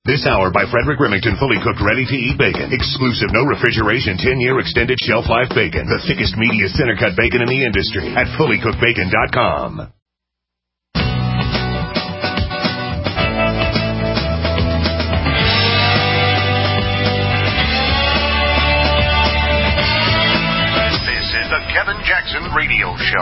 This hour by Frederick Remington, fully cooked, ready-to-eat bacon. Exclusive, no refrigeration, 10-year extended shelf life bacon. The thickest, meatiest center-cut bacon in the industry at fullycookedbacon.com. This is the Kevin Jackson Radio Show.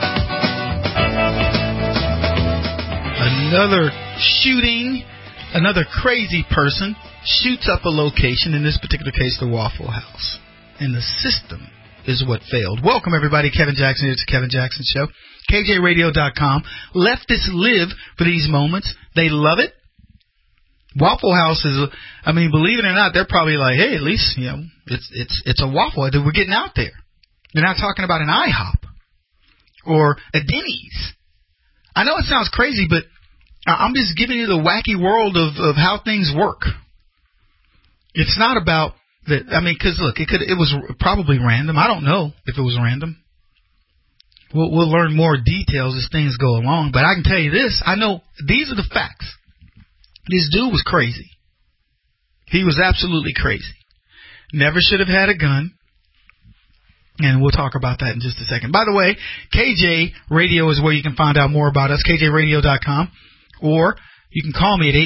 Another shooting. Another crazy person shoots up a location, in this particular case, the Waffle House. And the system is what failed. Welcome, everybody. Kevin Jackson. It's the Kevin Jackson Show. KJRadio.com. Leftists live for these moments. They love it. Waffle House is, I mean, believe it or not, they're probably like, hey, at least, you know, it's a Waffle that we're getting out there. They're not talking about an IHOP or a Denny's. I know it sounds crazy, but I'm just giving you the wacky world of how things work. It's not about that. I mean, because look, it was probably random. I don't know if it was random. We'll learn more details as things go along. But I can tell you this: I know these are the facts. This dude was crazy. He was absolutely crazy. Never should have had a gun. And we'll talk about that in just a second. By the way, KJ Radio is where you can find out more about us. KJRadio.com. Or you can call me at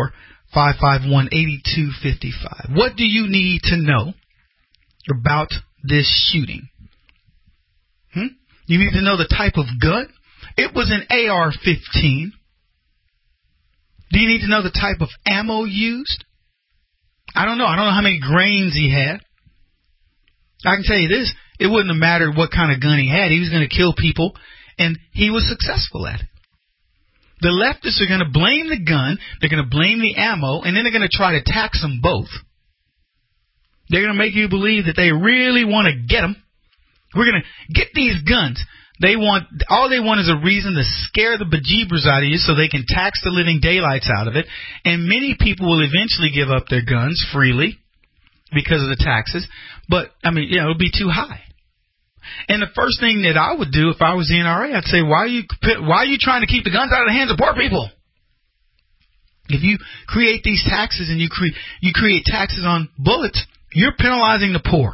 844-551-8255. What do you need to know about this shooting? You need to know the type of gun. It was an AR-15. Do you need to know the type of ammo used? I don't know. I don't know how many grains he had. I can tell you this. It wouldn't have mattered what kind of gun he had. He was going to kill people, and he was successful at it. The leftists are going to blame the gun, they're going to blame the ammo, and then they're going to try to tax them both. They're going to make you believe that they really want to get them. We're going to get these guns. All they want is a reason to scare the bejeebers out of you so they can tax the living daylights out of it. And many people will eventually give up their guns freely because of the taxes. But, I mean, it'll be too high. And the first thing that I would do if I was the NRA, I'd say, why are you trying to keep the guns out of the hands of poor people? If you create these taxes and you create taxes on bullets, you're penalizing the poor.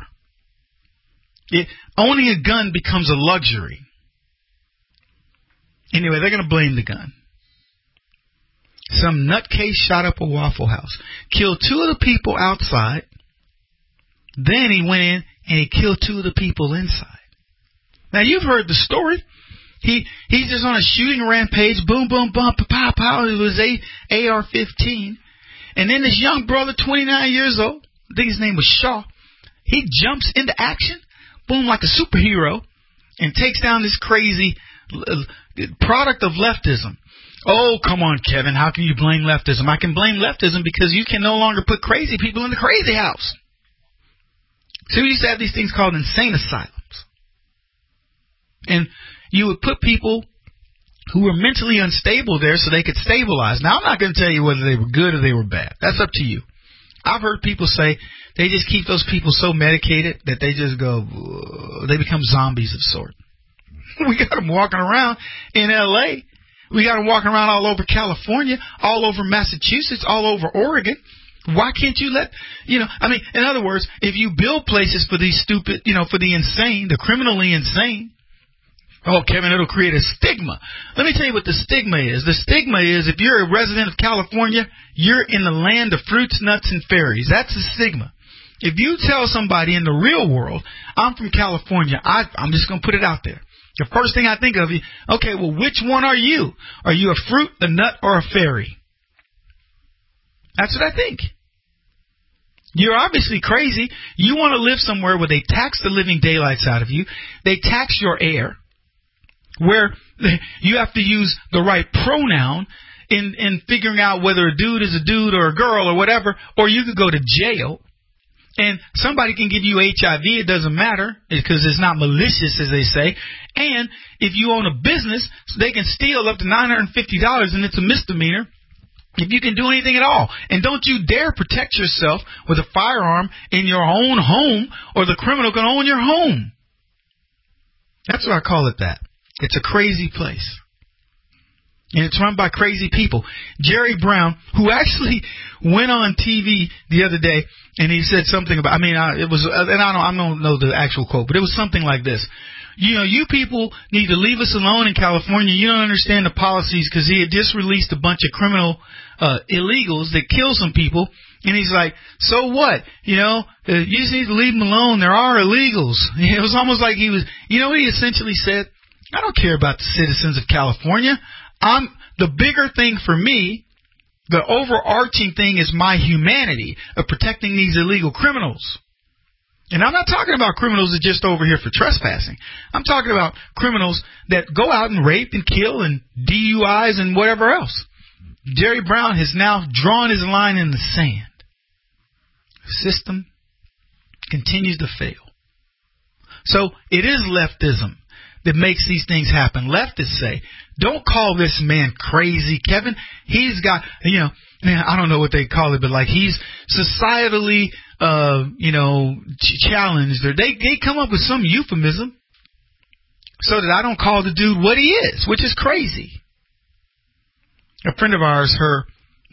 Owning a gun becomes a luxury. Anyway, they're going to blame the gun. Some nutcase shot up a Waffle House, killed 2 of the people outside. Then he went in and he killed 2 of the people inside. Now, you've heard the story. He's just on a shooting rampage. Boom, boom, bump, pow, pow. It was AR-15. And then this young brother, 29 years old, I think his name was Shaw, he jumps into action, boom, like a superhero, and takes down this crazy product of leftism. Oh, come on, Kevin. How can you blame leftism? I can blame leftism because you can no longer put crazy people in the crazy house. So we used to have these things called insane asylums. And you would put people who were mentally unstable there so they could stabilize. Now, I'm not going to tell you whether they were good or they were bad. That's up to you. I've heard people say they just keep those people so medicated that they just go, they become zombies of sort. We got them walking around in L.A. We got them walking around all over California, all over Massachusetts, all over Oregon. Why can't you in other words, if you build places for these stupid, for the insane, the criminally insane, oh, Kevin, it'll create a stigma. Let me tell you what the stigma is. The stigma is if you're a resident of California, you're in the land of fruits, nuts, and fairies. That's the stigma. If you tell somebody in the real world, I'm from California, I'm just going to put it out there. The first thing I think of is, okay, well, which one are you? Are you a fruit, a nut, or a fairy? That's what I think. You're obviously crazy. You want to live somewhere where they tax the living daylights out of you. They tax your air, where you have to use the right pronoun in figuring out whether a dude is a dude or a girl or whatever, or you could go to jail. And somebody can give you HIV, it doesn't matter, because it's not malicious, as they say. And if you own a business, they can steal up to $950, and it's a misdemeanor if you can do anything at all. And don't you dare protect yourself with a firearm in your own home, or the criminal can own your home. That's why I call it that. It's a crazy place. And it's run by crazy people. Jerry Brown, who actually went on TV the other day, and he said something about, it was, and I don't know the actual quote, but it was something like this. You people need to leave us alone in California. You don't understand the policies, because he had just released a bunch of criminal illegals that kill some people. And he's like, so what? You just need to leave them alone. There are illegals. It was almost like he was, what he essentially said? I don't care about the citizens of California. The bigger thing for me, the overarching thing is my humanity of protecting these illegal criminals. And I'm not talking about criminals that are just over here for trespassing. I'm talking about criminals that go out and rape and kill and DUIs and whatever else. Jerry Brown has now drawn his line in the sand. The system continues to fail. So it is leftism that makes these things happen. Leftists say, don't call this man crazy, Kevin. He's got, I don't know what they call it, but like he's societally, challenged. Or they come up with some euphemism so that I don't call the dude what he is, which is crazy. A friend of ours, her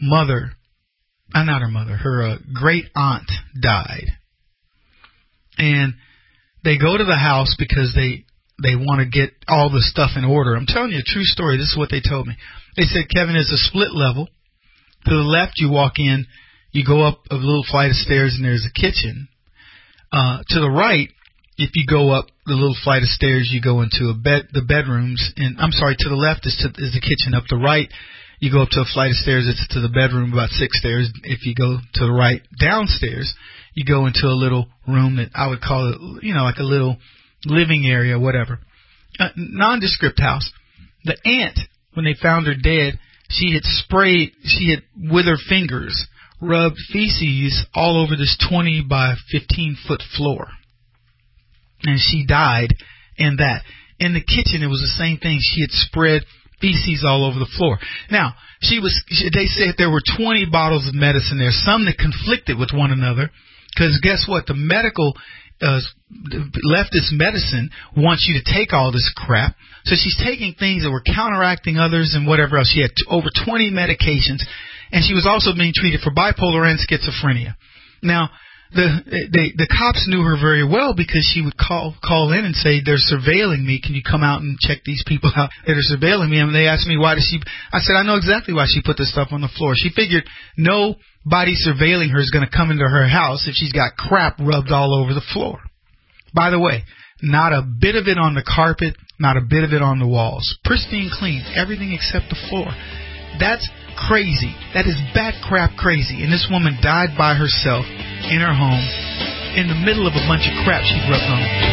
great aunt died. And they go to the house because they want to get all the stuff in order. I'm telling you a true story. This is what they told me. They said, Kevin, it's a split level. To the left, you walk in, you go up a little flight of stairs, and there's a kitchen. To the right, if you go up the little flight of stairs, you go into the bedrooms. And I'm sorry, to the left is the kitchen. Up the right, you go up to a flight of stairs. It's to the bedroom, about 6 stairs. If you go to the right, downstairs, you go into a little room that I would call it, like a little living area, whatever. Nondescript house. The aunt, when they found her dead, she had with her fingers, rubbed feces all over this 20 by 15 foot floor. And she died in that. In the kitchen, it was the same thing. She had spread feces all over the floor. Now, they said there were 20 bottles of medicine there, some that conflicted with one another. Because guess what? The medical leftist medicine wants you to take all this crap. So she's taking things that were counteracting others and whatever else. She had over 20 medications, and she was also being treated for bipolar and schizophrenia. Now, the cops knew her very well because she would call in and say, they're surveilling me. Can you come out and check these people out that are surveilling me? And they asked me, why does she... I said, I know exactly why she put this stuff on the floor. She figured nobody surveilling her is going to come into her house if she's got crap rubbed all over the floor. By the way, not a bit of it on the carpet, not a bit of it on the walls. Pristine clean, everything except the floor. That's crazy. That is bat crap crazy. And this woman died by herself in her home in the middle of a bunch of crap she'd rubbed on her.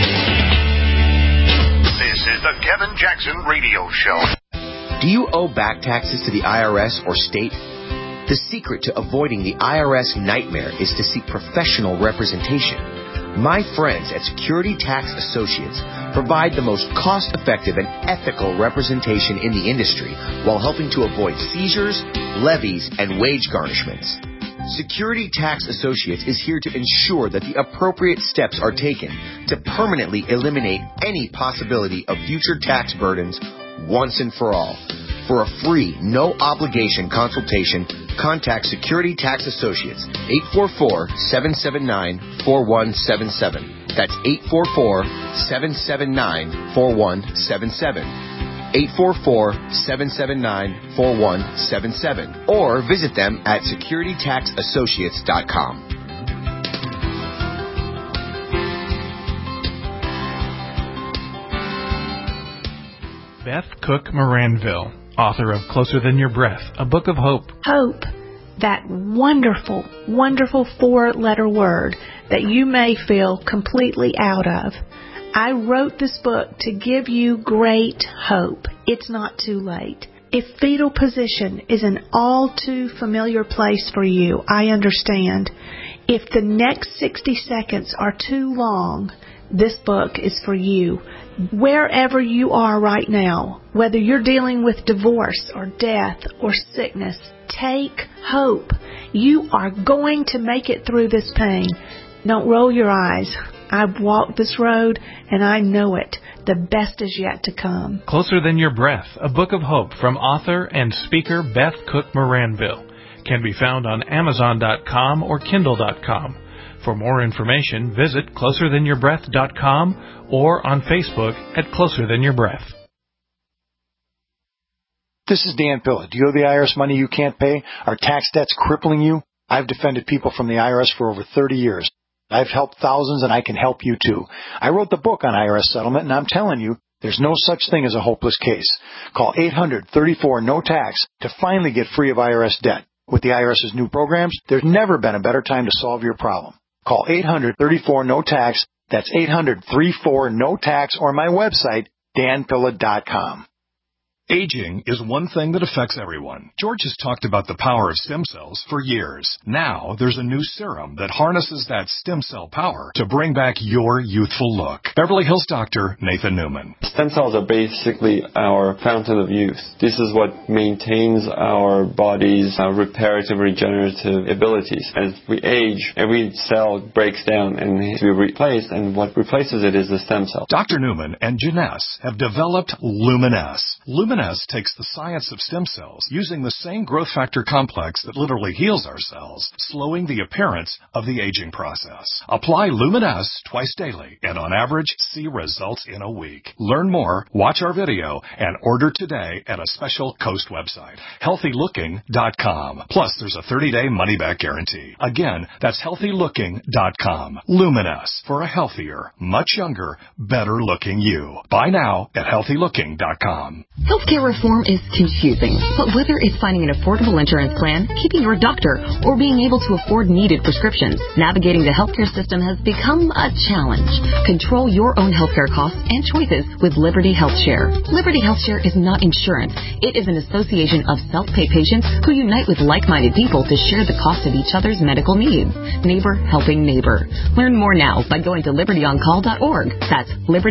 This is the Kevin Jackson Radio Show. Do you owe back taxes to the IRS or state? The secret to avoiding the IRS nightmare is to seek professional representation. My friends at Security Tax Associates provide the most cost-effective and ethical representation in the industry while helping to avoid seizures, levies, and wage garnishments. Security Tax Associates is here to ensure that the appropriate steps are taken to permanently eliminate any possibility of future tax burdens once and for all. For a free, no-obligation consultation, contact Security Tax Associates, 844-779-4177. That's 844-779-4177. 844-779-4177. Or visit them at securitytaxassociates.com. Beth Cook Moranville, author of Closer Than Your Breath, a book of hope. Hope, that wonderful, wonderful 4-letter word that you may feel completely out of. I wrote this book to give you great hope. It's not too late. If fetal position is an all too familiar place for you, I understand. If the next 60 seconds are too long, this book is for you. Wherever you are right now, whether you're dealing with divorce or death or sickness, take hope. You are going to make it through this pain. Don't roll your eyes. I've walked this road, and I know it. The best is yet to come. Closer Than Your Breath, a book of hope from author and speaker Beth Cook Moranville, can be found on Amazon.com or Kindle.com. For more information, visit CloserThanYourBreath.com or on Facebook at Closer Than Your Breath. This is Dan Pilla. Do you owe the IRS money you can't pay? Are tax debts crippling you? I've defended people from the IRS for over 30 years. I've helped thousands, and I can help you too. I wrote the book on IRS settlement, and I'm telling you, there's no such thing as a hopeless case. Call 800-34-NO-TAX to finally get free of IRS debt. With the IRS's new programs, there's never been a better time to solve your problem. Call 800-34-NO-TAX. That's 800-34-NO-TAX, or my website, danpilla.com. Aging is one thing that affects everyone. George has talked about the power of stem cells for years. Now, there's a new serum that harnesses that stem cell power to bring back your youthful look. Beverly Hills doctor Nathan Newman. Stem cells are basically our fountain of youth. This is what maintains our body's reparative, regenerative abilities. As we age, every cell breaks down and needs to be replaced, and what replaces it is the stem cell. Dr. Newman and Janess have developed Luminesce. Luminesce takes the science of stem cells using the same growth factor complex that literally heals our cells, slowing the appearance of the aging process. Apply Luminesce twice daily and on average see results in a week. Learn more, watch our video, and order today at a special Coast website, healthylooking.com. Plus, there's a 30-day money-back guarantee. Again, that's healthylooking.com. Luminesce for a healthier, much younger, better-looking you. Buy now at healthylooking.com. Healthcare reform is confusing, but whether it's finding an affordable insurance plan, keeping your doctor, or being able to afford needed prescriptions, navigating the healthcare system has become a challenge. Control your own healthcare costs and choices with Liberty HealthShare. Liberty HealthShare is not insurance. It is an association of self-pay patients who unite with like-minded people to share the cost of each other's medical needs. Neighbor helping neighbor. Learn more now by going to libertyoncall.org. That's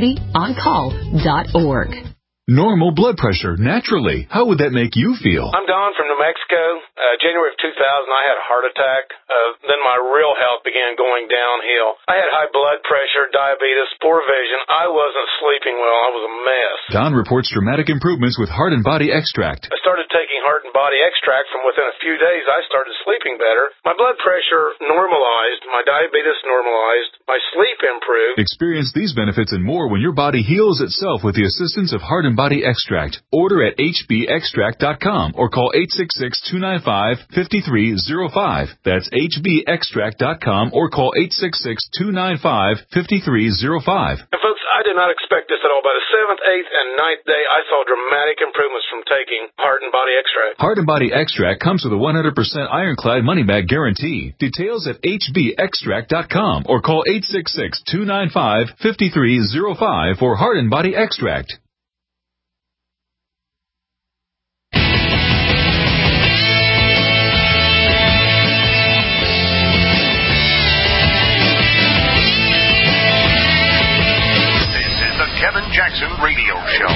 libertyoncall.org. Normal blood pressure, naturally. How would that make you feel? I'm Don from New Mexico. January of 2000, I had a heart attack. Then my real health began going downhill. I had high blood pressure, diabetes, poor vision. I wasn't sleeping well. I was a mess. Don reports dramatic improvements with Heart and Body Extract. I started taking Heart and Body Extract. From within a few days, I started sleeping better. My blood pressure normalized. My diabetes normalized. My sleep improved. Experience these benefits and more when your body heals itself with the assistance of Heart and Body Extract. Order at hbextract.com or call 866-295-5305. That's hbextract.com or call 866-295-5305. And folks, I did not expect this at all. By the 7th, 8th, and 9th day, I saw dramatic improvements from taking Heart and Body Extract. Heart and Body Extract comes with a 100% ironclad money-back guarantee. Details at hbextract.com or call 866-295-5305 for Heart and Body Extract. Kevin Jackson Radio Show.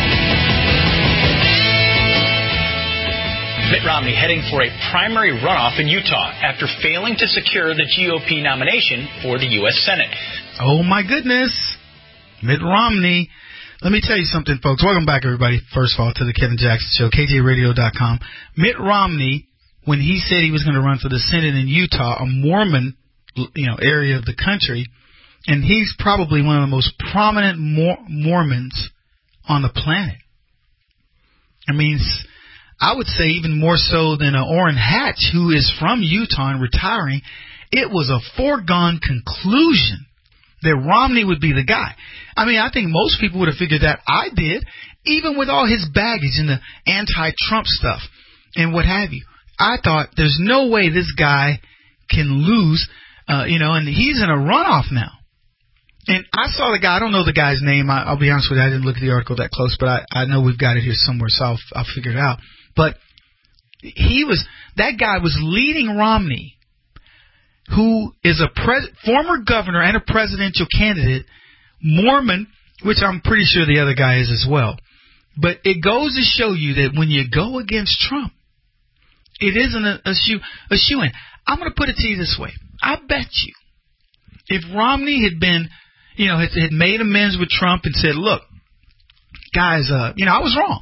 Mitt Romney heading for a primary runoff in Utah after failing to secure the GOP nomination for the U.S. Senate. Oh, my goodness. Mitt Romney. Let me tell you something, folks. Welcome back, everybody, first of all, to the Kevin Jackson Show, KJRadio.com. Mitt Romney, when he said he was going to run for the Senate in Utah, a Mormon area of the country, and he's probably one of the most prominent Mormons on the planet. I mean, I would say even more so than Orrin Hatch, who is from Utah and retiring. It was a foregone conclusion that Romney would be the guy. I mean, I think most people would have figured that. I did, even with all his baggage and the anti-Trump stuff and what have you. I thought there's no way this guy can lose, and he's in a runoff now. And I saw the guy. I don't know the guy's name. I'll be honest with you. I didn't look at the article that close, but I know we've got it here somewhere, so I'll figure it out. But that guy was leading Romney, who is a former governor and a presidential candidate, Mormon, which I'm pretty sure the other guy is as well. But it goes to show you that when you go against Trump, it isn't a shoo-in. I'm going to put it to you this way. I bet you if Romney had been had made amends with Trump and said, look, guys, I was wrong.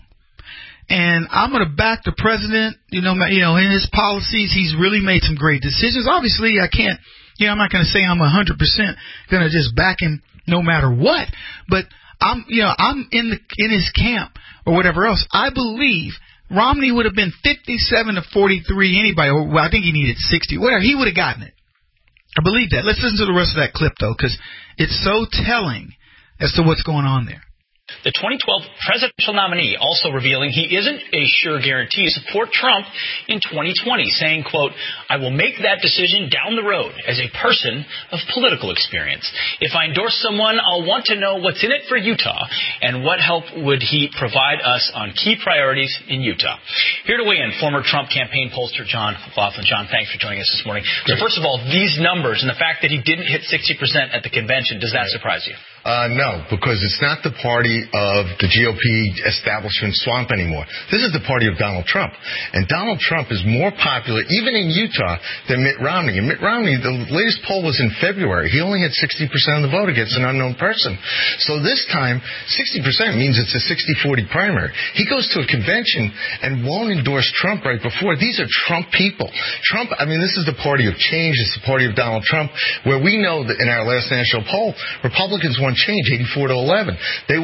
And I'm going to back the president, in his policies. He's really made some great decisions. Obviously, I can't, I'm not going to say I'm 100% going to just back him no matter what. But I'm in his camp or whatever else. I believe Romney would have been 57 to 43 anybody. Well, I think he needed 60. Whatever. He would have gotten it. I believe that. Let's listen to the rest of that clip, though, because it's so telling as to what's going on there. The 2012 presidential nominee also revealing he isn't a sure guarantee to support Trump in 2020, saying, quote, I will make that decision down the road as a person of political experience. If I endorse someone, I'll want to know what's in it for Utah and what help would he provide us on key priorities in Utah. Here to weigh in, former Trump campaign pollster John McLaughlin. John, thanks for joining us this morning. So first of all, these numbers and the fact that he didn't hit 60% at the convention, does that surprise you? No, because it's not the party of the GOP establishment swamp anymore. This is the party of Donald Trump. And Donald Trump is more popular, even in Utah, than Mitt Romney. And Mitt Romney, the latest poll was in February. He only had 60% of the vote against an unknown person. So this time, 60% means it's a 60-40 primary. He goes to a convention and won't endorse Trump right before. These are Trump people. Trump, this is the party of change. It's the party of Donald Trump, where we know that in our last national poll, Republicans won change, 84 to 11. They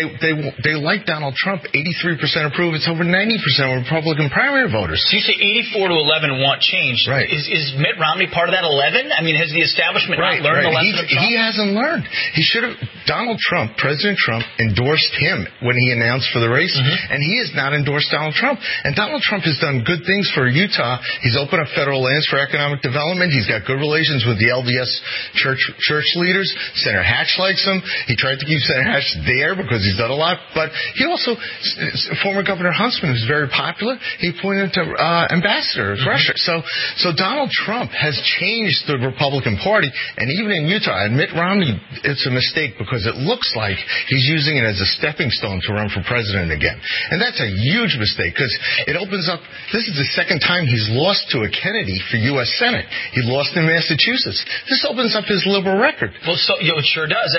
like Donald Trump. 83% approve. It's over 90% of Republican primary voters. So you say 84 to 11 want change. Right. Is Mitt Romney part of that 11? Has the establishment not learned the lesson of Trump? He hasn't learned. He should have. Donald Trump, President Trump, endorsed him when he announced for the race, and he has not endorsed Donald Trump. And Donald Trump has done good things for Utah. He's opened up federal lands for economic development. He's got good relations with the LDS church leaders. Senator Hatch likes him. He tried to keep Senator Hatch there because he's done a lot. But he also, former Governor Huntsman, who's very popular, he appointed to ambassador of Russia. So Donald Trump has changed the Republican Party, and even in Utah, and Mitt Romney, it's a mistake because it looks like he's using it as a stepping stone to run for president again. And that's a huge mistake because it opens up, this is the second time he's lost to a Kennedy for U.S. Senate. He lost in Massachusetts. This opens up his liberal record. Well, so it sure does.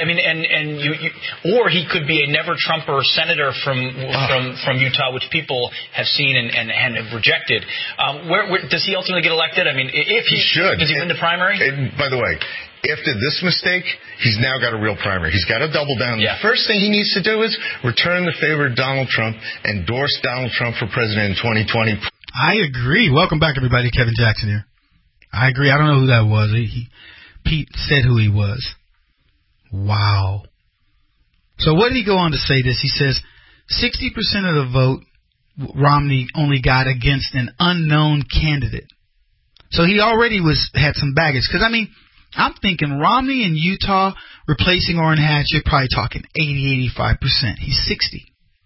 Or he could be a never-Trumper senator from Utah, which people have seen and have rejected. Where does he ultimately get elected? If he should, does he win the primary? By the way, after this mistake, he's now got a real primary. He's got to double down. The first thing he needs to do is return the favor to Donald Trump, endorse Donald Trump for president in 2020. I agree. Welcome back, everybody. Kevin Jackson here. I agree. I don't know who that was. Pete said who he was. Wow. So what did he go on to say this? He says 60% of the vote Romney only got against an unknown candidate. So he already had some baggage. Because, I'm thinking Romney in Utah replacing Orrin Hatch, you're probably talking 80-85%. He's 60.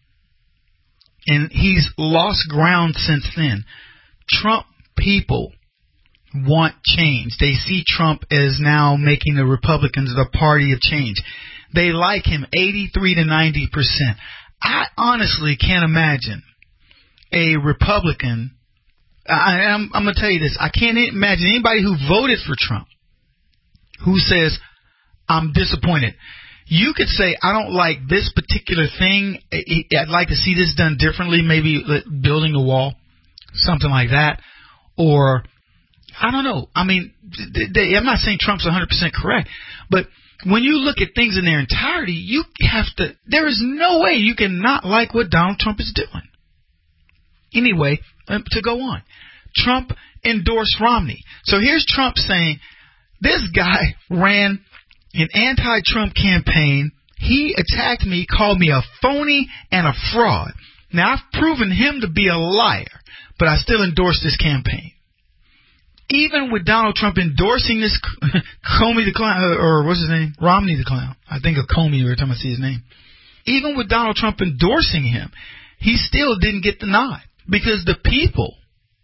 And he's lost ground since then. Trump people want change. They see Trump as now making the Republicans the party of change. They like him 83 to 90%. I honestly can't imagine a Republican. I'm going to tell you this. I can't imagine anybody who voted for Trump who says, I'm disappointed. You could say, I don't like this particular thing. I'd like to see this done differently, maybe building a wall, something like that. Or, I don't know. I'm not saying Trump's 100% correct, but when you look at things in their entirety, there is no way you can not like what Donald Trump is doing. Anyway, to go on. Trump endorsed Romney. So here's Trump saying, this guy ran an anti-Trump campaign. He attacked me, called me a phony and a fraud. Now, I've proven him to be a liar, but I still endorse this campaign. Even with Donald Trump endorsing this Comey the Clown, or what's his name? Romney the Clown. I think of Comey every time I see his name. Even with Donald Trump endorsing him, he still didn't get the nod. Because the people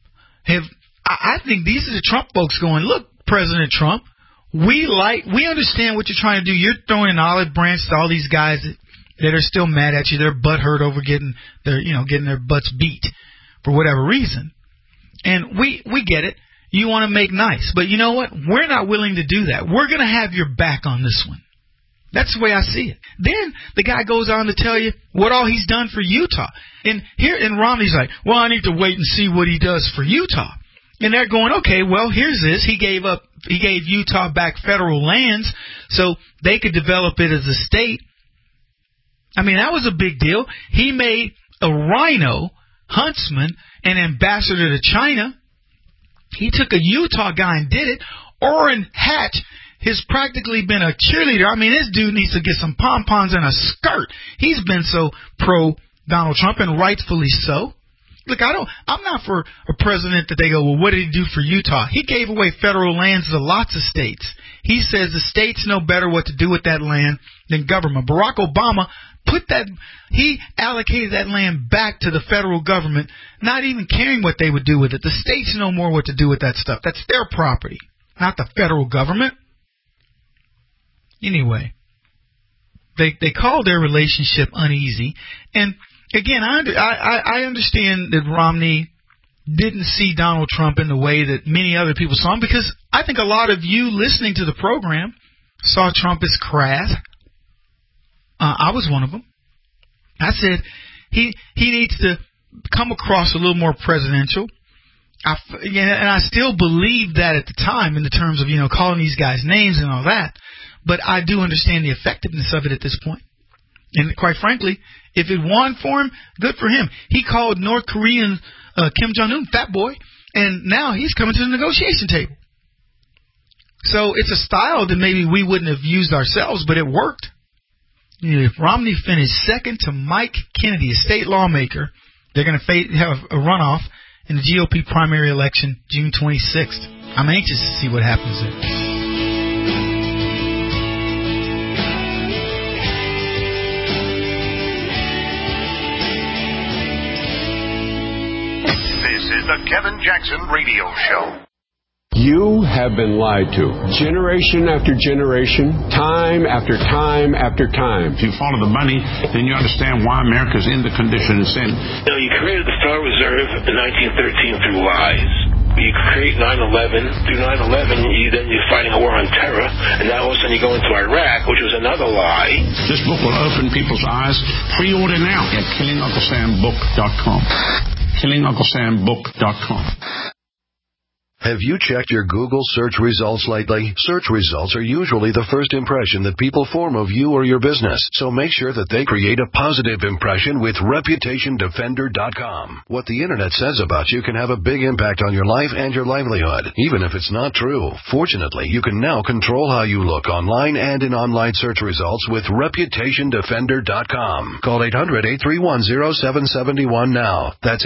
I think these are the Trump folks going, look, President Trump, we understand what you're trying to do. You're throwing an olive branch to all these guys that are still mad at you. They're butthurt over getting their butts beat for whatever reason. And we get it. You want to make nice. But you know what? We're not willing to do that. We're going to have your back on this one. That's the way I see it. Then the guy goes on to tell you what all he's done for Utah. And Romney's like, well, I need to wait and see what he does for Utah. And they're going, okay, well, here's this. He gave Utah back federal lands so they could develop it as a state. I mean, that was a big deal. He made a rhino huntsman an ambassador to China. He took a Utah guy and did it. Orrin Hatch has practically been a cheerleader. I mean, this dude needs to get some pom-poms and a skirt. He's been so pro-Donald Trump, and rightfully so. Look, I'm not for a president that they go, well, what did he do for Utah? He gave away federal lands to lots of states. He says the states know better what to do with that land than government. Barack Obama he allocated that land back to the federal government, not even caring what they would do with it. The states know more what to do with that stuff. That's their property, not the federal government. Anyway, they called their relationship uneasy. And again, I understand that Romney didn't see Donald Trump in the way that many other people saw him, because I think a lot of you listening to the program saw Trump as crass. I was one of them. I said he needs to come across a little more presidential. And I still believed that at the time in the terms of, calling these guys names and all that. But I do understand the effectiveness of it at this point. And quite frankly, if it won for him, good for him. He called North Korean Kim Jong-un fat boy, and now he's coming to the negotiation table. So it's a style that maybe we wouldn't have used ourselves, but it worked. If Romney finished second to Mike Kennedy, a state lawmaker, they're going to have a runoff in the GOP primary election June 26th. I'm anxious to see what happens there. This is the Kevin Jackson Radio Show. You have been lied to. Generation after generation, time after time after time. If you follow the money, then you understand why America's in the condition it's in. You created the Federal Reserve in 1913 through lies. You create 9/11. Through 9/11, you're fighting a war on terror, and now all of a sudden you go into Iraq, which was another lie. This book will open people's eyes. Pre-order now at KillingUncleSamBook.com. KillingUncleSamBook.com. Have you checked your Google search results lately? Search results are usually the first impression that people form of you or your business, so make sure that they create a positive impression with ReputationDefender.com. What the Internet says about you can have a big impact on your life and your livelihood, even if it's not true. Fortunately, you can now control how you look online and in online search results with ReputationDefender.com. Call 800-831-0771 now. That's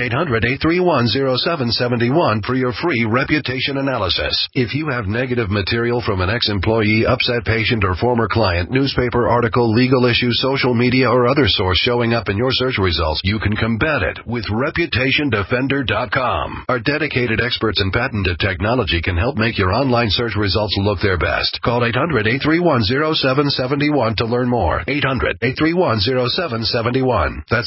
800-831-0771 for your free reputation analysis. If you have negative material from an ex-employee, upset patient, or former client, newspaper article, legal issue, social media, or other source showing up in your search results, you can combat it with ReputationDefender.com. Our dedicated experts in patented technology can help make your online search results look their best. Call 800-831-0771 to learn more. 800-831-0771. That's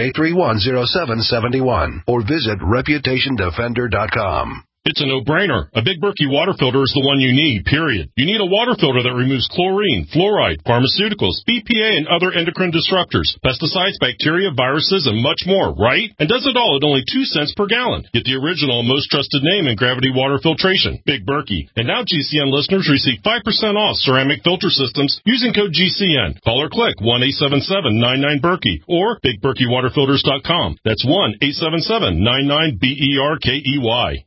800-831-0771. Or visit ReputationDefender.com. It's a no-brainer. A Big Berkey water filter is the one you need, period. You need a water filter that removes chlorine, fluoride, pharmaceuticals, BPA, and other endocrine disruptors, pesticides, bacteria, viruses, and much more, right? And does it all at only 2 cents per gallon. Get the original and most trusted name in gravity water filtration, Big Berkey. And now GCN listeners receive 5% off ceramic filter systems using code GCN. Call or click 1-877-99-BERKEY or BigBerkeyWaterFilters.com. That's 1-877-99-BERKEY.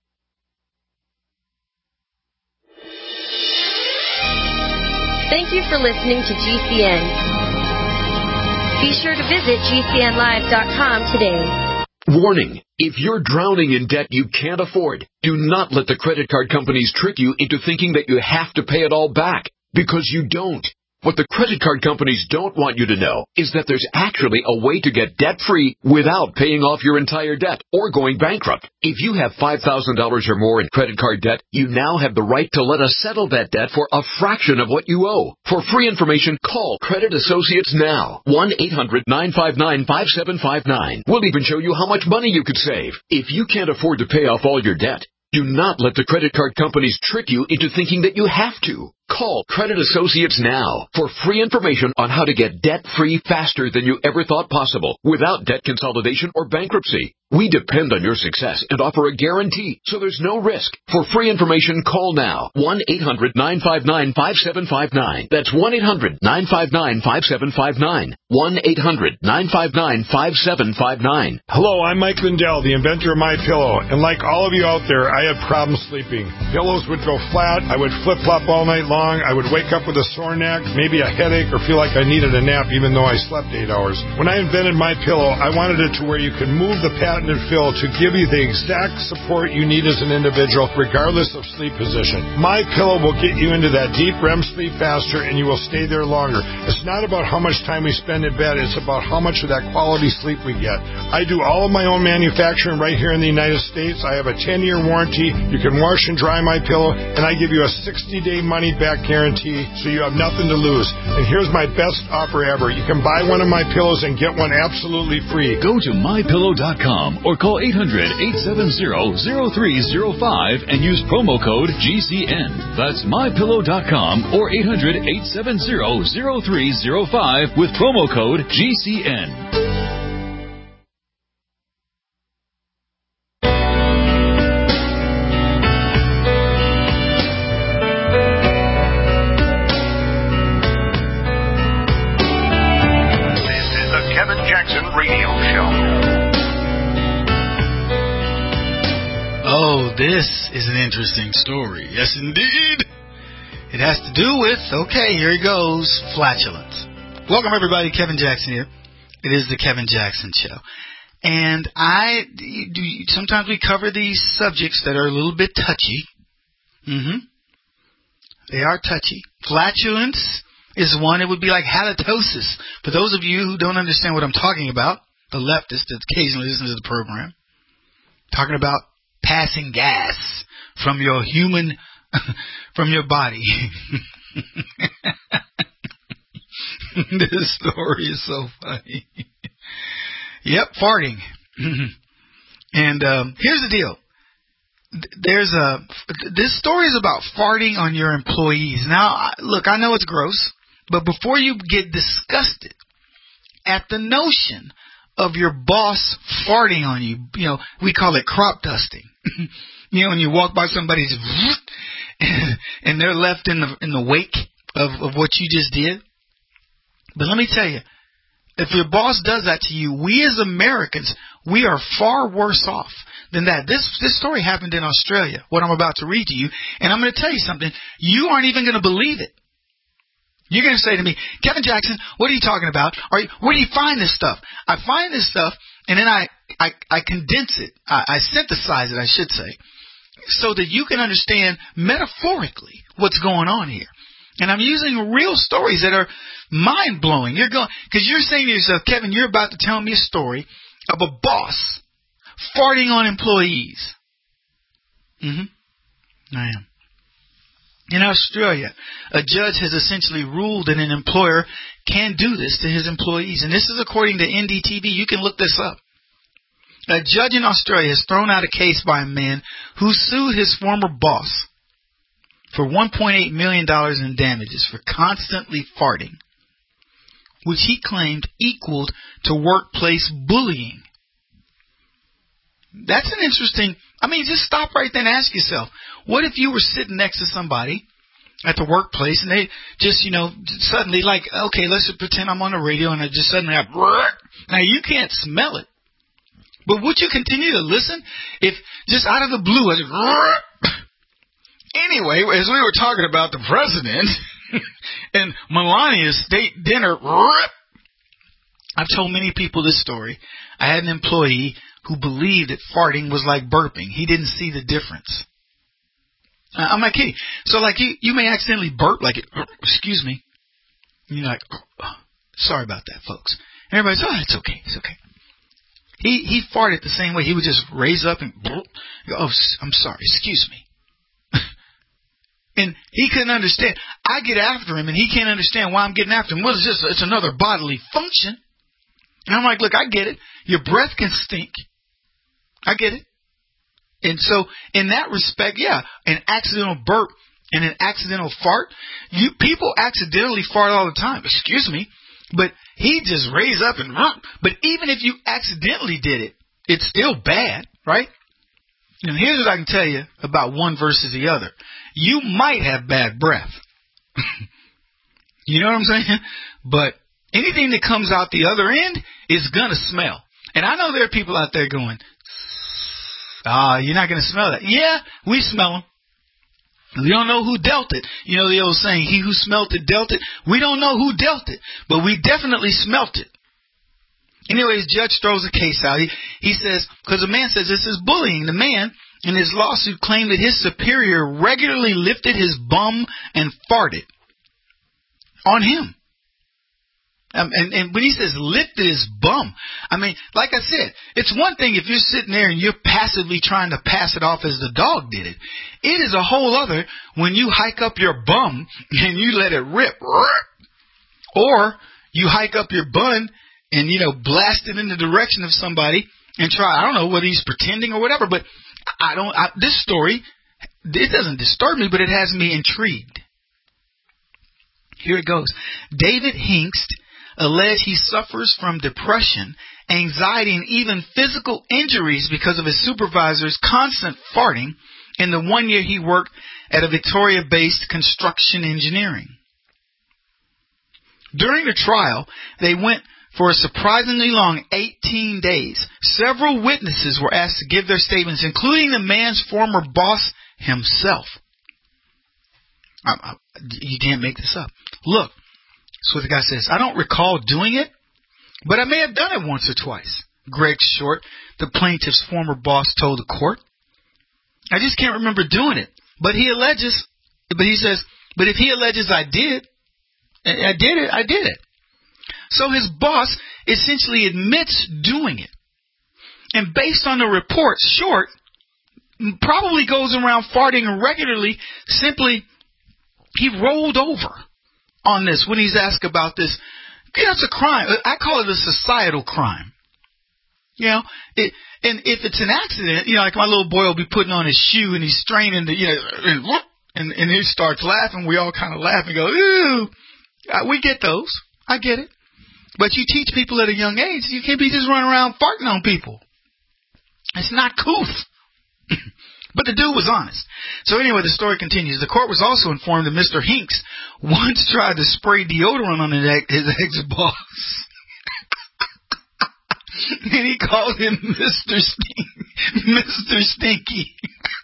Thank you for listening to GCN. Be sure to visit GCNlive.com today. Warning, if you're drowning in debt you can't afford, do not let the credit card companies trick you into thinking that you have to pay it all back, because you don't. What the credit card companies don't want you to know is that there's actually a way to get debt-free without paying off your entire debt or going bankrupt. If you have $5,000 or more in credit card debt, you now have the right to let us settle that debt for a fraction of what you owe. For free information, call Credit Associates now. 1-800-959-5759. We'll even show you how much money you could save. If you can't afford to pay off all your debt, do not let the credit card companies trick you into thinking that you have to. Call Credit Associates now for free information on how to get debt-free faster than you ever thought possible without debt consolidation or bankruptcy. We depend on your success and offer a guarantee, so there's no risk. For free information, call now. 1-800-959-5759. That's 1-800-959-5759. 1-800-959-5759. Hello, I'm Mike Lindell, the inventor of MyPillow. And like all of you out there, I have problems sleeping. Pillows would go flat. I would flip-flop all night long. I would wake up with a sore neck, maybe a headache, or feel like I needed a nap even though I slept 8 hours. When I invented MyPillow, I wanted it to where you could move the patented fill to give you the exact support you need as an individual, regardless of sleep position. MyPillow will get you into that deep REM sleep faster, and you will stay there longer. It's not about how much time we spend in bed. It's about how much of that quality sleep we get. I do all of my own manufacturing right here in the United States. I have a 10-year warranty. You can wash and dry MyPillow, and I give you a 60-day money-back guarantee, so you have nothing to lose. And here's my best offer ever. You can buy one of my pillows and get one absolutely free. Go to MyPillow.com or call 800-870-0305 and use promo code GCN. That's MyPillow.com or 800-870-0305 with promo code GCN. This is an interesting story. Yes, indeed. It has to do with, okay, here he goes, flatulence. Welcome, everybody. Kevin Jackson here. It is the Kevin Jackson Show. And sometimes we cover these subjects that are a little bit touchy. They are touchy. Flatulence is one. It would be like halitosis. For those of you who don't understand what I'm talking about, the leftist that occasionally listens to the program, talking about passing gas from your from your body. This story is so funny. Yep, farting. And here's the deal. This story is about farting on your employees. Now, look, I know it's gross, but before you get disgusted at the notion of your boss farting on you, we call it crop dusting. When you walk by somebody and they're left in the wake of what you just did. But let me tell you, if your boss does that to you, we as Americans, we are far worse off than that. This story happened in Australia, what I'm about to read to you, and I'm going to tell you something. You aren't even going to believe it. You're going to say to me, Kevin Jackson, what are you talking about? Where do you find this stuff? I find this stuff, and then I condense it. I synthesize it, I should say, so that you can understand metaphorically what's going on here. And I'm using real stories that are mind-blowing. Because you're saying to yourself, Kevin, you're about to tell me a story of a boss farting on employees. I am. In Australia, a judge has essentially ruled that an employer can do this to his employees. And this is according to NDTV. You can look this up. A judge in Australia has thrown out a case by a man who sued his former boss for $1.8 million in damages for constantly farting, which he claimed equaled to workplace bullying. That's an interesting... just stop right there and ask yourself, what if you were sitting next to somebody at the workplace and they just, suddenly okay, let's just pretend I'm on the radio and I just suddenly have... Now, you can't smell it. But would you continue to listen if just out of the blue, anyway, as we were talking about the president and Melania's state dinner, I've told many people this story. I had an employee who believed that farting was like burping. He didn't see the difference. I'm not kidding. So you may accidentally burp excuse me. And you're like, sorry about that, folks. And everybody's, it's okay. It's okay. He farted the same way. He would just raise up and go, I'm sorry, excuse me. And he couldn't understand. I get after him and he can't understand why I'm getting after him. Well, it's another bodily function. And I'm like, look, I get it. Your breath can stink. I get it. And so in that respect, yeah, an accidental burp and an accidental fart. People accidentally fart all the time. Excuse me. But he just raised up and run. But even if you accidentally did it, it's still bad, right? And here's what I can tell you about one versus the other. You might have bad breath. You know what I'm saying? But anything that comes out the other end is going to smell. And I know there are people out there going, you're not going to smell that. Yeah, we smell them. We don't know who dealt it. You know the old saying, he who smelt it dealt it. We don't know who dealt it, but we definitely smelt it. Anyways, judge throws a case out. He says, because the man says this is bullying. The man in his lawsuit claimed that his superior regularly lifted his bum and farted on him. And when he says lifted his bum, I mean, like I said, it's one thing if you're sitting there and you're passively trying to pass it off as the dog did it. It is a whole other when you hike up your bum and you let it rip. Or you hike up your bun and, blast it in the direction of somebody and try, I don't know whether he's pretending or whatever, but this story, it doesn't disturb me, but it has me intrigued. Here it goes. David Hinkst alleged he suffers from depression, anxiety, and even physical injuries because of his supervisor's constant farting in the 1 year he worked at a Victoria-based construction engineering. During the trial, they went for a surprisingly long 18 days. Several witnesses were asked to give their statements, including the man's former boss himself. You can't make this up. Look. That's what the guy says. I don't recall doing it, but I may have done it once or twice. Greg Short, the plaintiff's former boss, told the court. I just can't remember doing it. But he says, if he alleges I did it. So his boss essentially admits doing it. And based on the reports, Short probably goes around farting regularly. Simply, he rolled over on this when he's asked about this. It's a crime. I call it a societal crime. And if it's an accident, like my little boy will be putting on his shoe and he's straining and he starts laughing. We all kind of laugh and go, ooh. We get those. I get it. But you teach people at a young age, you can't be just running around farting on people. It's not cool. But the dude was honest. So anyway, the story continues. The court was also informed that Mr. Hinkst once tried to spray deodorant on his ex-boss. And he called him Mr. Stinky.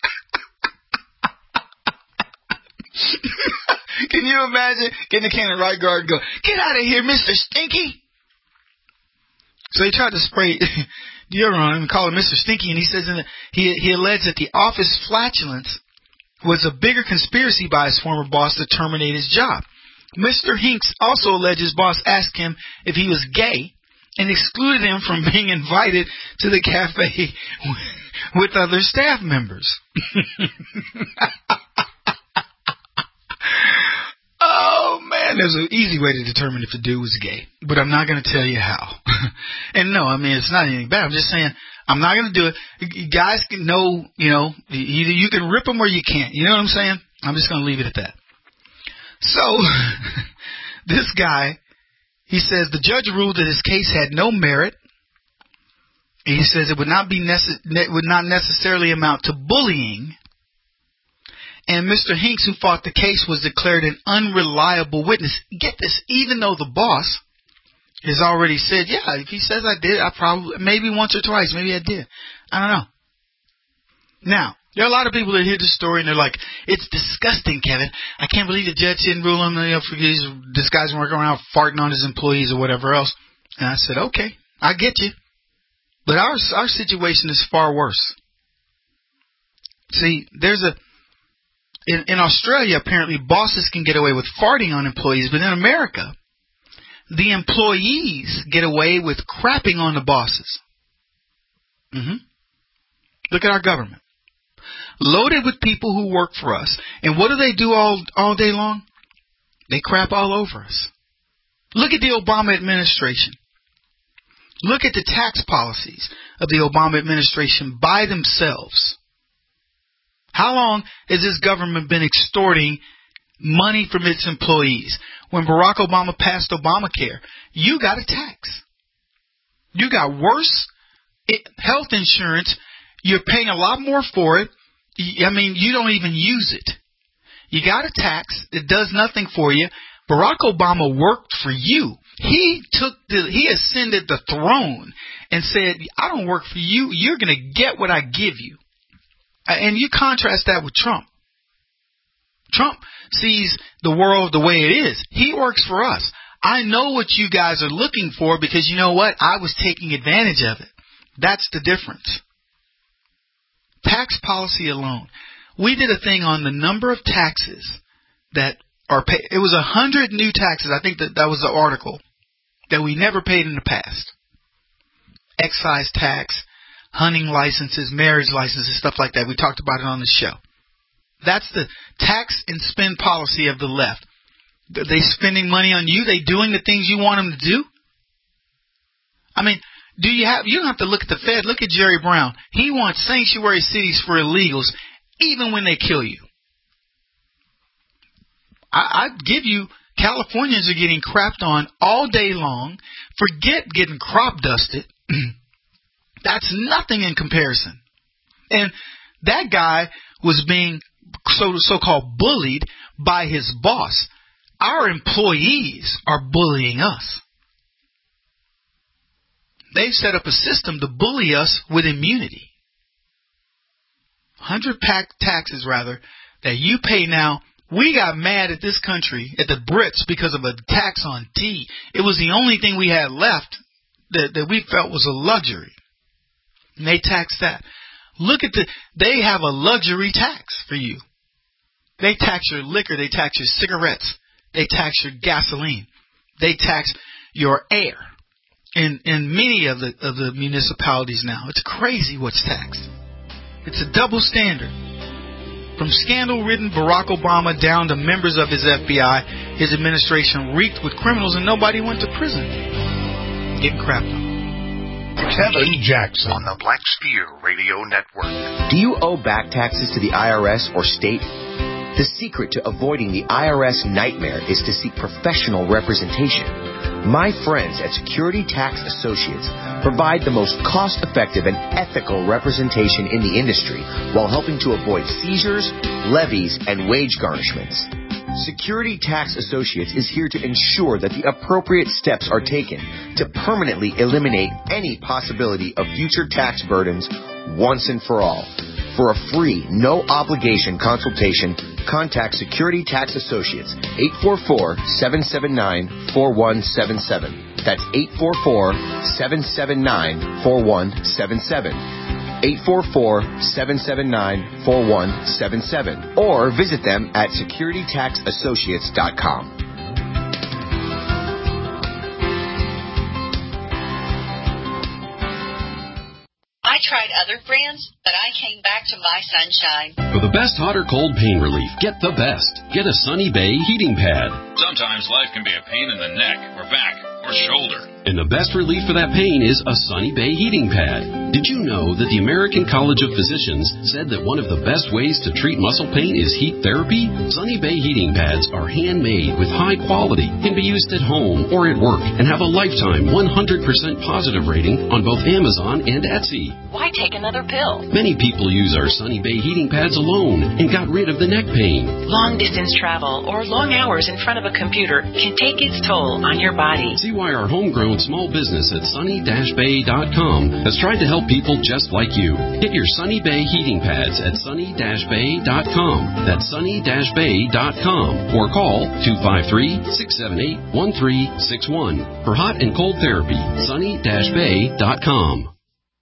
Can you imagine getting the Cannon right guard and go, get out of here, Mr. Stinky. So he tried to spray deodorant on him and call him Mr. Stinky, and he says he alleged that the office flatulence was a bigger conspiracy by his former boss to terminate his job. Mr. Hinkst also alleged his boss asked him if he was gay and excluded him from being invited to the cafe with other staff members. Oh, man, there's an easy way to determine if a dude was gay, but I'm not going to tell you how. And no, I mean, it's not anything bad. I'm just saying I'm not going to do it. You guys can know, either you can rip them or you can't. You know what I'm saying? I'm just going to leave it at that. So this guy, he says the judge ruled that his case had no merit. He says it would not necessarily amount to bullying. And Mr. Hinkst, who fought the case, was declared an unreliable witness. Get this, even though the boss has already said, yeah, if he says I did, I probably, maybe once or twice, maybe I did. I don't know. Now, there are a lot of people that hear the story and they're like, it's disgusting, Kevin. I can't believe the judge didn't rule on this guy's working around farting on his employees or whatever else. And I said, okay, I get you. But our situation is far worse. See, in Australia, apparently, bosses can get away with farting on employees, but in America, the employees get away with crapping on the bosses. Look at our government. Loaded with people who work for us. And what do they do all day long? They crap all over us. Look at the Obama administration. Look at the tax policies of the Obama administration by themselves. How long has this government been extorting money from its employees? When Barack Obama passed Obamacare, you got a tax. You got worse health insurance. You're paying a lot more for it. I mean, you don't even use it. You got a tax. It does nothing for you. Barack Obama worked for you. He ascended the throne and said, I don't work for you. You're going to get what I give you. And you contrast that with Trump. Trump sees the world the way it is. He works for us. I know what you guys are looking for because you know what? I was taking advantage of it. That's the difference. Tax policy alone. We did a thing on the number of taxes that are paid. It was 100 new taxes. I think that was the article that we never paid in the past. Excise tax, hunting licenses, marriage licenses, stuff like that. We talked about it on the show. That's the tax and spend policy of the left. Are they spending money on you? Are they doing the things you want them to do? I mean, you don't have to look at the Fed. Look at Jerry Brown. He wants sanctuary cities for illegals, even when they kill you. I'd give you, Californians are getting crapped on all day long. Forget getting crop dusted. That's nothing in comparison. And that guy was being so-called bullied by his boss. Our employees are bullying us. They've set up a system to bully us with immunity. 100 taxes, rather, that you pay now. We got mad at this country, at the Brits, because of a tax on tea. It was the only thing we had left that we felt was a luxury. And they taxed that. They have a luxury tax for you. They tax your liquor. They tax your cigarettes. They tax your gasoline. They tax your air in many of the municipalities now. It's crazy what's taxed. It's a double standard. From scandal-ridden Barack Obama down to members of his FBI, his administration reeked with criminals and nobody went to prison. Getting crapped on. Kevin Jackson on the Black Spear Radio Network. Do you owe back taxes to the IRS or state? The secret to avoiding the IRS nightmare is to seek professional representation. My friends at Security Tax Associates provide the most cost-effective and ethical representation in the industry while helping to avoid seizures, levies, and wage garnishments. Security Tax Associates is here to ensure that the appropriate steps are taken to permanently eliminate any possibility of future tax burdens once and for all. For a free, no-obligation consultation, contact Security Tax Associates, 844-779-4177. That's 844-779-4177. 844-779-4177. Or visit them at securitytaxassociates.com. I tried other brands, but I came back to My Sunshine. For the best hot or cold pain relief, get the best. Get a Sunny Bay heating pad. Sometimes life can be a pain in the neck or back or shoulder. And the best relief for that pain is a Sunny Bay heating pad. Did you know that the American College of Physicians said that one of the best ways to treat muscle pain is heat therapy? Sunny Bay heating pads are handmade with high quality, can be used at home or at work, and have a lifetime 100% positive rating on both Amazon and Etsy. Why take another pill? Many people use our Sunny Bay heating pads alone and got rid of the neck pain. Long distance travel or long hours in front of a computer can take its toll on your body. See why our homegrown small business at sunny-bay.com has tried to help people just like you. Get your Sunny Bay heating pads at sunny-bay.com. That's sunny-bay.com. Or call 253-678-1361. For hot and cold therapy, sunny-bay.com.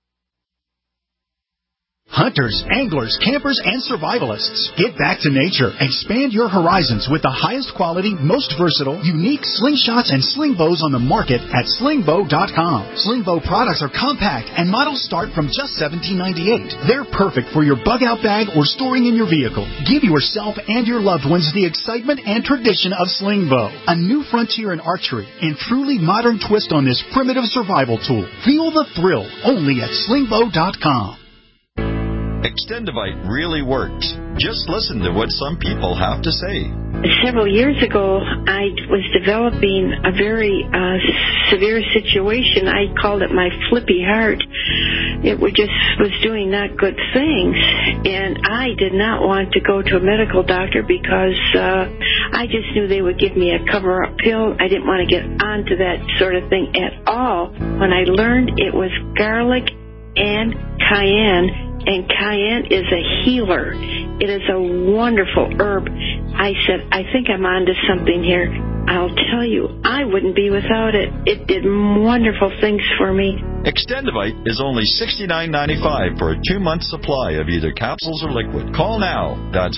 Hunters, anglers, campers, and survivalists. Get back to nature. Expand your horizons with the highest quality, most versatile, unique slingshots and sling bows on the market at slingbow.com. Slingbow products are compact and models start from just $17.98. They're perfect for your bug-out bag or storing in your vehicle. Give yourself and your loved ones the excitement and tradition of Slingbow. A new frontier in archery and truly modern twist on this primitive survival tool. Feel the thrill only at slingbow.com. Extendivite really works. Just listen to what some people have to say. Several years ago, I was developing a very severe situation. I called it my flippy heart. It was doing not good things, and I did not want to go to a medical doctor because I just knew they would give me a cover-up pill. I didn't want to get onto that sort of thing at all. When I learned it was garlic and cayenne, and cayenne is a healer. It is a wonderful herb. I said, I think I'm onto something here. I'll tell you, I wouldn't be without it. It did wonderful things for me. Extendivite is only $69.95 for a 2-month supply of either capsules or liquid. Call now. That's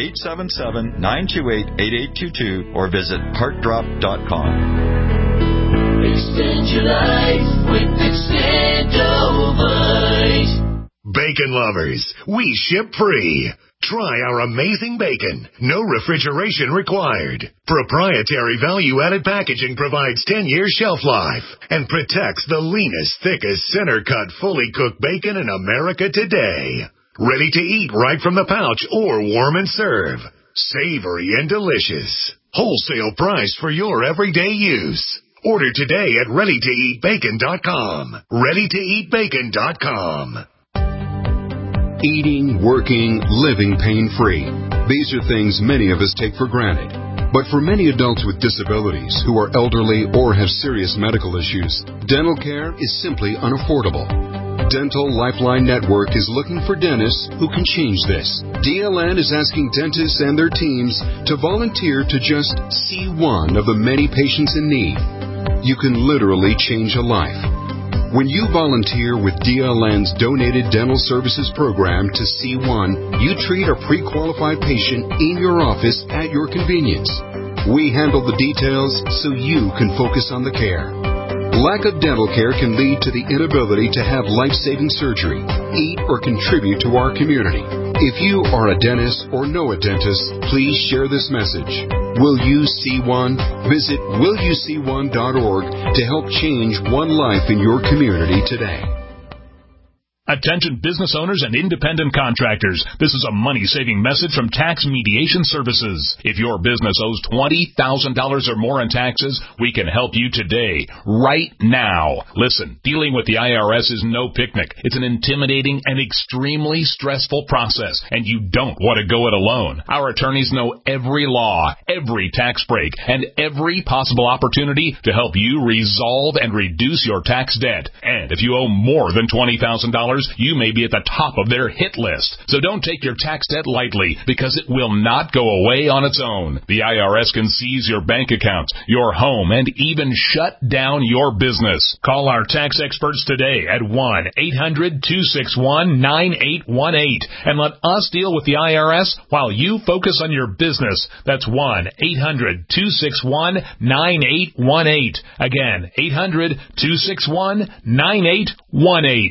1-877-928-8822 or visit heartdrop.com. Extend your life with Extendivite. Bacon lovers, we ship free. Try our amazing bacon. No refrigeration required. Proprietary value-added packaging provides 10-year shelf life and protects the leanest, thickest, center-cut, fully cooked bacon in America today. Ready to eat right from the pouch or warm and serve. Savory and delicious. Wholesale price for your everyday use. Order today at ReadyToEatBacon.com. ReadyToEatBacon.com. Eating, working, living pain-free. These are things many of us take for granted. But for many adults with disabilities who are elderly or have serious medical issues, dental care is simply unaffordable. Dental Lifeline Network is looking for dentists who can change this. DLN is asking dentists and their teams to volunteer to just see one of the many patients in need. You can literally change a life. When you volunteer with DLN's Donated Dental Services Program to C1, you treat a pre-qualified patient in your office at your convenience. We handle the details so you can focus on the care. Lack of dental care can lead to the inability to have life-saving surgery, eat, or contribute to our community. If you are a dentist or know a dentist, please share this message. Will You See One? Visit willyouseeone.org to help change one life in your community today. Attention business owners and independent contractors. This is a money-saving message from Tax Mediation Services. If your business owes $20,000 or more in taxes, we can help you today, right now. Listen, dealing with the IRS is no picnic. It's an intimidating and extremely stressful process, and you don't want to go it alone. Our attorneys know every law, every tax break, and every possible opportunity to help you resolve and reduce your tax debt. And if you owe more than $20,000, you may be at the top of their hit list. So don't take your tax debt lightly, because it will not go away on its own. The IRS can seize your bank accounts, your home, and even shut down your business. Call our tax experts today at 1-800-261-9818 and let us deal with the IRS while you focus on your business. That's 1-800-261-9818. Again, 800-261-9818.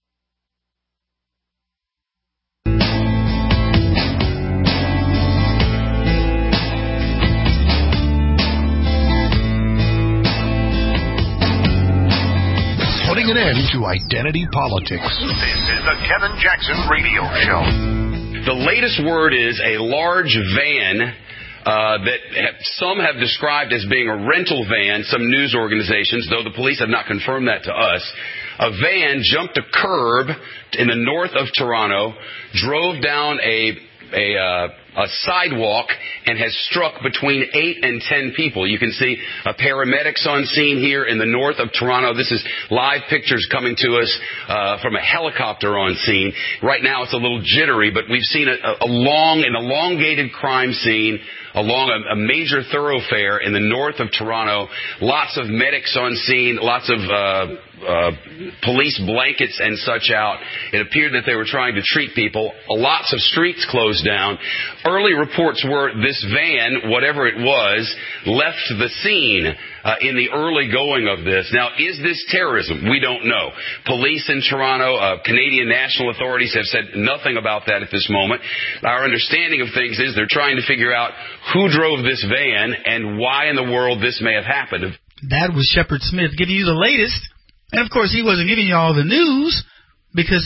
Putting an end to identity politics. This is the Kevin Jackson Radio Show. The latest word is a large van that some have described as being a rental van, some news organizations, though the police have not confirmed that to us. A van jumped a curb in the north of Toronto, drove down a sidewalk, and has struck between 8 and 10 people. You can see paramedics on scene here in the north of Toronto. This is live pictures coming to us from a helicopter on scene. Right now it's a little jittery, but we've seen an elongated crime scene along a major thoroughfare in the north of Toronto. Lots of medics on scene, lots of police blankets and such out. It appeared that they were trying to treat people. Lots of streets closed down. Early reports were this van, whatever it was, left the scene in the early going of this. Now, is this terrorism? We don't know. Police in Toronto, Canadian national authorities have said nothing about that at this moment. Our understanding of things is they're trying to figure out who drove this van and why in the world this may have happened. That was Shepard Smith giving you the latest. And, of course, he wasn't giving you all the news because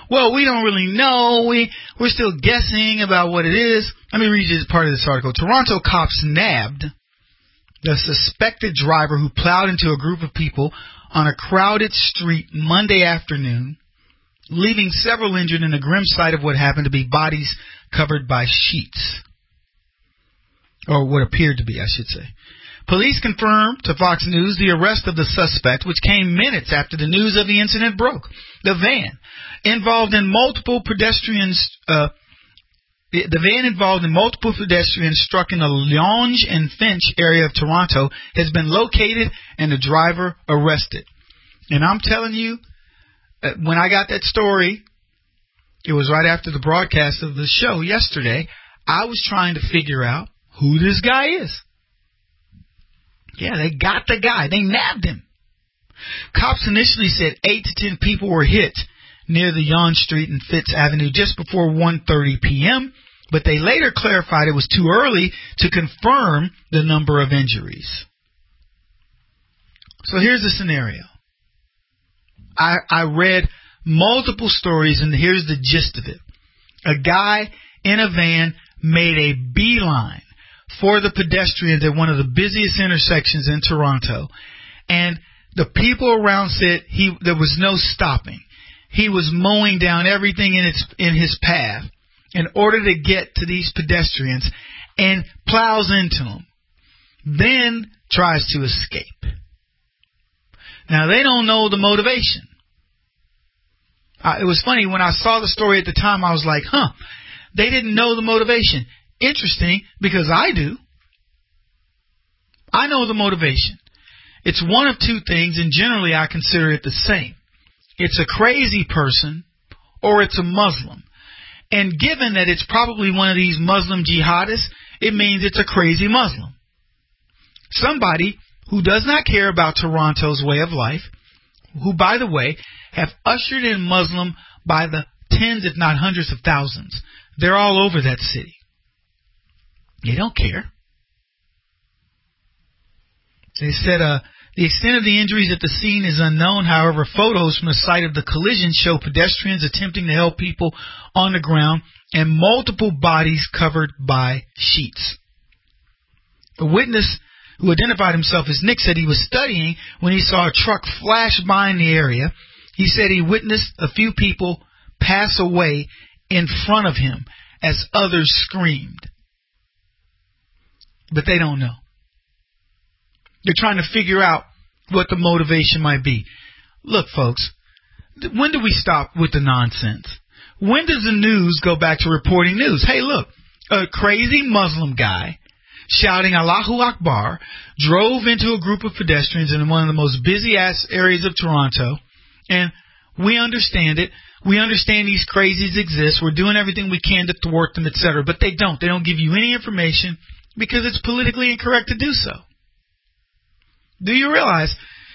well, we don't really know. We're still guessing about what it is. Let me read you part of this article. Toronto cops nabbed the suspected driver who plowed into a group of people on a crowded street Monday afternoon, leaving several injured in a grim sight of what happened to be bodies covered by sheets. Or what appeared to be, I should say. Police confirmed to Fox News the arrest of the suspect, which came minutes after the news of the incident broke. The van involved in multiple pedestrians struck in the Yonge and Finch area of Toronto has been located and the driver arrested. And I'm telling you, when I got that story, it was right after the broadcast of the show yesterday, I was trying to figure out who this guy is. Yeah, they got the guy. They nabbed him. Cops initially said 8 to 10 people were hit near the Yonge Street and Fitz Avenue just before 1:30 p.m., but they later clarified it was too early to confirm the number of injuries. So here's the scenario. I read multiple stories, and here's the gist of it. A guy in a van made a beeline for the pedestrians at one of the busiest intersections in Toronto, and the people around said there was no stopping. He was mowing down everything in his path in order to get to these pedestrians and plows into them, then tries to escape. Now, they don't know the motivation. It was funny, when I saw the story at the time, I was like, they didn't know the motivation. Interesting, because I do. I know the motivation. It's one of two things, and generally I consider it the same. It's a crazy person, or it's a Muslim. And given that it's probably one of these Muslim jihadists, it means it's a crazy Muslim. Somebody who does not care about Toronto's way of life, who, by the way, have ushered in Muslim by the tens, if not hundreds of thousands. They're all over that city. They don't care. They said the extent of the injuries at the scene is unknown. However, photos from the site of the collision show pedestrians attempting to help people on the ground and multiple bodies covered by sheets. A witness who identified himself as Nick said he was studying when he saw a truck flash by in the area. He said he witnessed a few people pass away in front of him as others screamed. But they don't know. They're trying to figure out what the motivation might be. Look, folks, when do we stop with the nonsense? When does the news go back to reporting news? Hey, look, a crazy Muslim guy shouting Allahu Akbar drove into a group of pedestrians in one of the most busy-ass areas of Toronto, and we understand it. We understand these crazies exist. We're doing everything we can to thwart them, etc. But they don't. They don't give you any information because it's politically incorrect to do so. Do you realize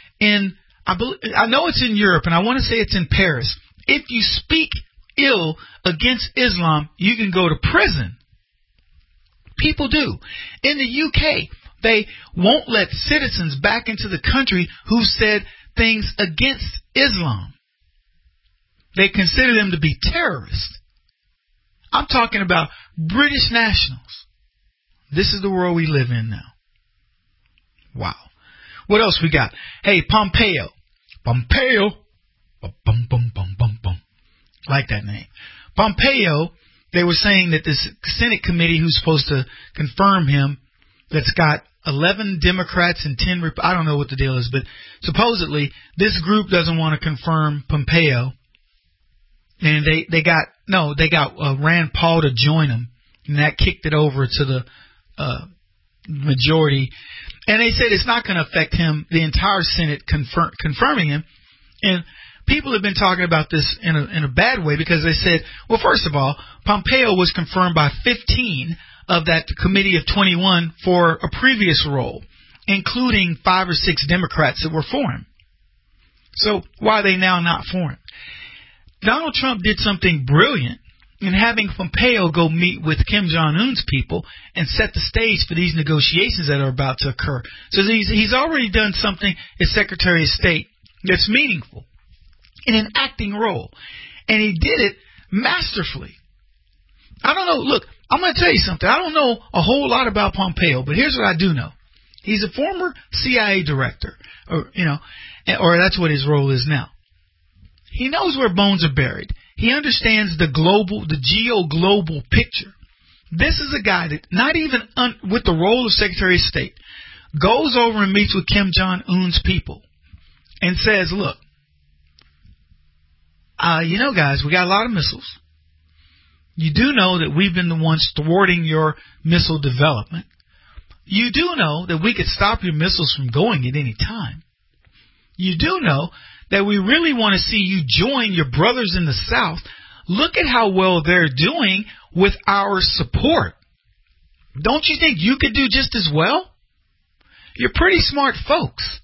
I know it's in Europe, and I want to say it's in Paris. If you speak ill against Islam, you can go to prison. People do. In the UK, they won't let citizens back into the country who said things against Islam. They consider them to be terrorists. I'm talking about British nationals. This is the world we live in now. Wow. What else we got? Hey, Pompeo. Pompeo. Bum, bum, bum, bum, bum. Like that name. Pompeo, they were saying that this Senate committee who's supposed to confirm him, that's got 11 Democrats and 10 I don't know what the deal is, but supposedly this group doesn't want to confirm Pompeo. And they got Rand Paul to join them, and that kicked it over to the majority. And they said it's not going to affect him, the entire Senate confirming him. And people have been talking about this in a bad way because they said, well, first of all, Pompeo was confirmed by 15 of that committee of 21 for a previous role, including 5 or 6 Democrats that were for him. So why are they now not for him? Donald Trump did something brilliant in having Pompeo go meet with Kim Jong-un's people and set the stage for these negotiations that are about to occur. So he's already done something as Secretary of State that's meaningful in an acting role. And he did it masterfully. I don't know. Look, I'm going to tell you something. I don't know a whole lot about Pompeo, but here's what I do know. He's a former CIA director, or that's what his role is now. He knows where bones are buried. He understands the geo-global picture. This is a guy that, not even with the role of Secretary of State, goes over and meets with Kim Jong-un's people and says, look, guys, we got a lot of missiles. You do know that we've been the ones thwarting your missile development. You do know that we could stop your missiles from going at any time. You do know that we really want to see you join your brothers in the South. Look at how well they're doing with our support. Don't you think you could do just as well? You're pretty smart folks.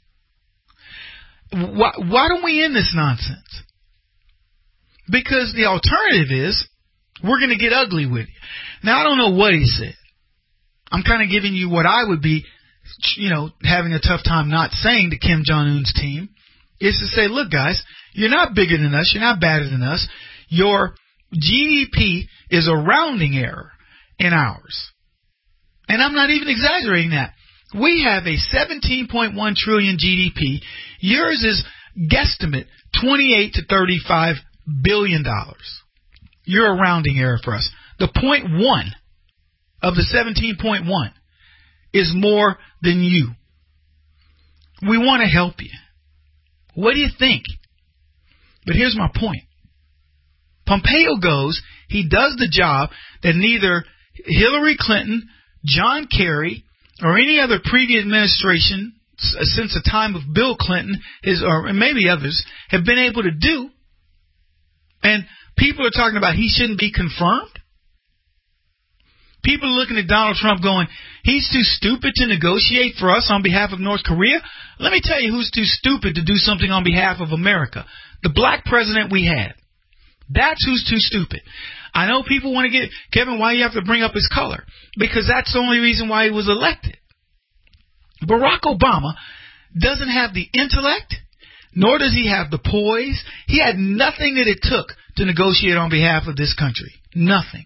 Why don't we end this nonsense? Because the alternative is we're going to get ugly with you. Now, I don't know what he said. I'm kind of giving you what I would be, having a tough time not saying to Kim Jong-un's team, is to say, look, guys, you're not bigger than us. You're not badder than us. Your GDP is a rounding error in ours. And I'm not even exaggerating that. We have a 17.1 trillion GDP. Yours is guesstimate $28 to $35 billion. You're a rounding error for us. The 0.1 of the 17.1 is more than you. We want to help you. What do you think? But here's my point. Pompeo goes, he does the job that neither Hillary Clinton, John Kerry, or any other previous administration since the time of Bill Clinton, or maybe others, have been able to do. And people are talking about he shouldn't be confirmed. People are looking at Donald Trump going, he's too stupid to negotiate for us on behalf of North Korea. Let me tell you who's too stupid to do something on behalf of America. The black president we had. That's who's too stupid. I know people want to get, Kevin, why do you have to bring up his color? Because that's the only reason why he was elected. Barack Obama doesn't have the intellect, nor does he have the poise. He had nothing that it took to negotiate on behalf of this country. Nothing.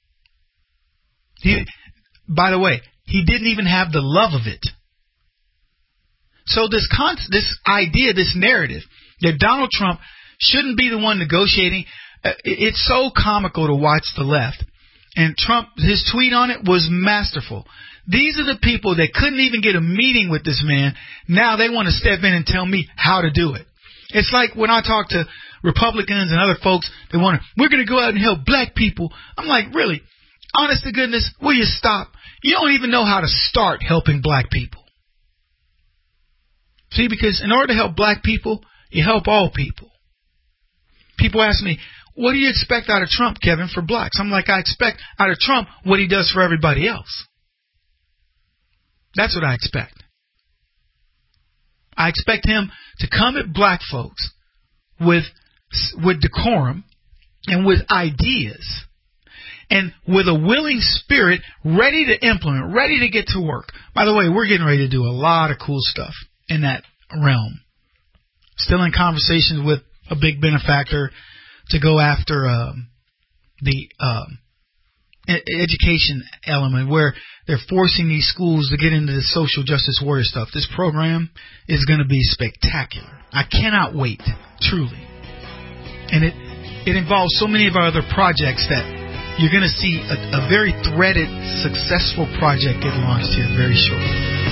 By the way, he didn't even have the love of it. So this idea, this narrative that Donald Trump shouldn't be the one negotiating, it's so comical to watch the left. And Trump, his tweet on it was masterful. These are the people that couldn't even get a meeting with this man. Now they want to step in and tell me how to do it. It's like when I talk to Republicans and other folks, we're going to go out and help black people. I'm like, really? Honest to goodness, will you stop? You don't even know how to start helping black people. See, because in order to help black people, you help all people. People ask me, what do you expect out of Trump, Kevin, for blacks? I'm like, I expect out of Trump what he does for everybody else. That's what I expect. I expect him to come at black folks with decorum and with ideas and with a willing spirit, ready to implement, ready to get to work. By the way, we're getting ready to do a lot of cool stuff in that realm. Still in conversations with a big benefactor to go after the education element where they're forcing these schools to get into the social justice warrior stuff. This program is going to be spectacular. I cannot wait, truly. And it involves so many of our other projects that you're going to see a very threaded, successful project get launched here very shortly.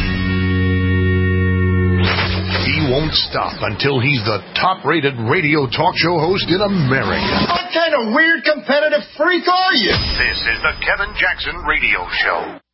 He won't stop until he's the top-rated radio talk show host in America. What kind of weird competitive freak are you? This is the Kevin Jackson Radio Show.